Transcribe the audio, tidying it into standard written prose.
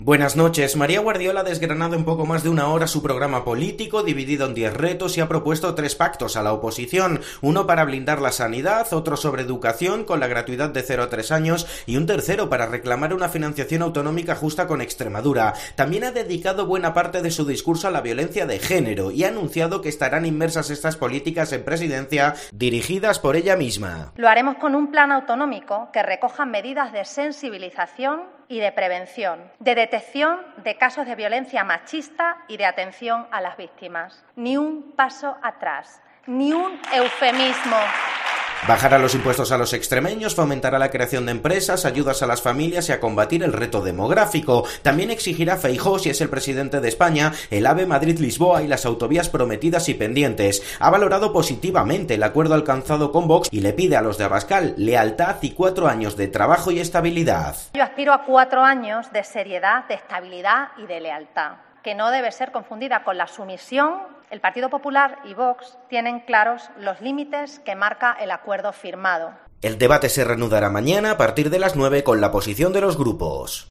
Buenas noches. María Guardiola ha desgranado en poco más de una hora su programa político, dividido en 10 retos, y ha propuesto 3 pactos a la oposición. Uno para blindar la sanidad, otro sobre educación, con la gratuidad de 0 a 3 años, y un tercero para reclamar una financiación autonómica justa con Extremadura. También ha dedicado buena parte de su discurso a la violencia de género, y ha anunciado que estarán inmersas estas políticas en presidencia, dirigidas por ella misma. Lo haremos con un plan autonómico que recoja medidas de sensibilización y de prevención, de detección de casos de violencia machista y de atención a las víctimas. Ni un paso atrás, ni un eufemismo. Bajará los impuestos a los extremeños, fomentará la creación de empresas, ayudas a las familias y a combatir el reto demográfico. También exigirá Feijóo, si es el presidente de España, el AVE Madrid-Lisboa y las autovías prometidas y pendientes. Ha valorado positivamente el acuerdo alcanzado con Vox y le pide a los de Abascal lealtad y 4 años de trabajo y estabilidad. Yo aspiro a 4 años de seriedad, de estabilidad y de lealtad, que no debe ser confundida con la sumisión. El Partido Popular y Vox tienen claros los límites que marca el acuerdo firmado. El debate se reanudará mañana a partir de las 9 con la posición de los grupos.